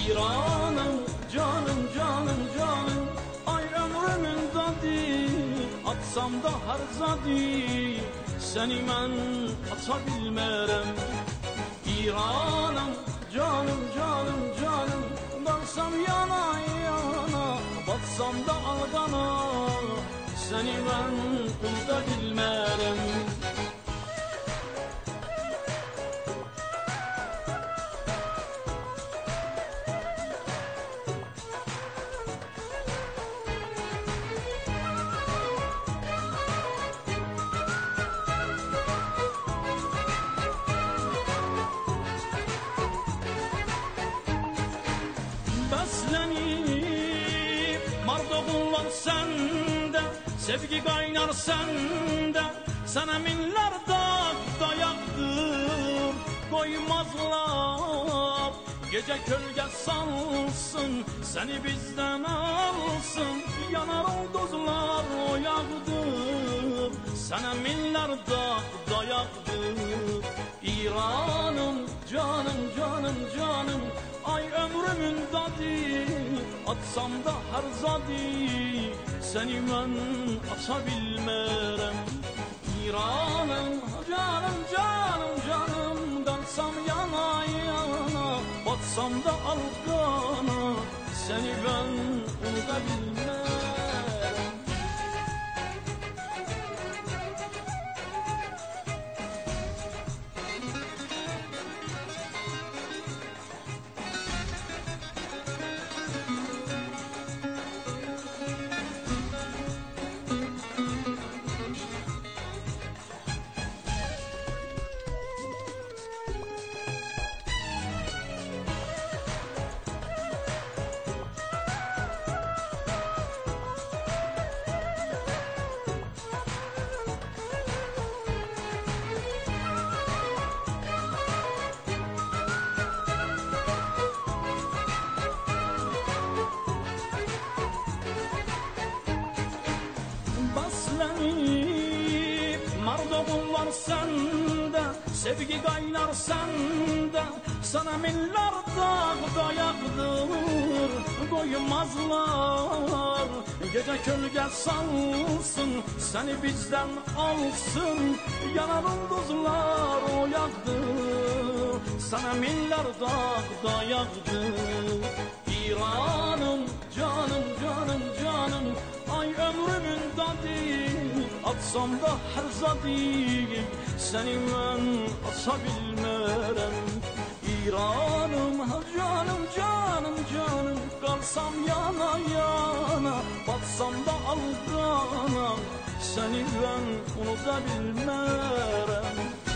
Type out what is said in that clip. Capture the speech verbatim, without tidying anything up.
İranım, canım canım canım, ay ömrümün dadı, atsam da her zadi, seni mən ata bilmərəm. İranım, canım canım canım, dalsam yana yana, batsam da aldana, seni mən unuda bilmərəm. Bəslənib mardoğunlar səndə, sevgi qaynar səndə, sənə minlər dağ dayaqdır, qoymazlar. Gecə kölgə salsın, səni bizdən alsın, yanar ulduzlar oyaqdır, sənə minlər dağ dayaqdır. İranım, canım canım canım, ay ömrümün dadı, atsam da her zadi, seni mən ata bilmərəm. İranım, canım canım canım, dalsam yana yana, batsam da alqana, seni mən unuda bilmərəm. Bəslənib mardoğunlar səndə, sevgi qaynar səndə, sənə minlər dağ dayaqdır, qoymazlar. Gecə kölgə salsın, səni bizdən alsın, yanar ulduzlar oyaqdır, sənə minlər dağ dayaqdır. İranım, canım canım canım, ay ömrümün dadı, atsam da her zadi, seni mən ata bilmərəm. İranım, canım canım canım, qalsam yana yana, batsam da alqana, seni mən unuda bilmərəm.